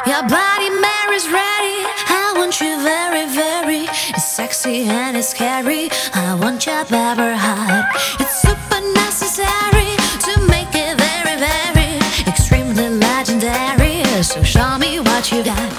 Your body Mary's ready. I want you very, very. It's sexy and it's scary. I want your baby heart. It's super necessary to make it very, very extremely legendary. So show me what you got.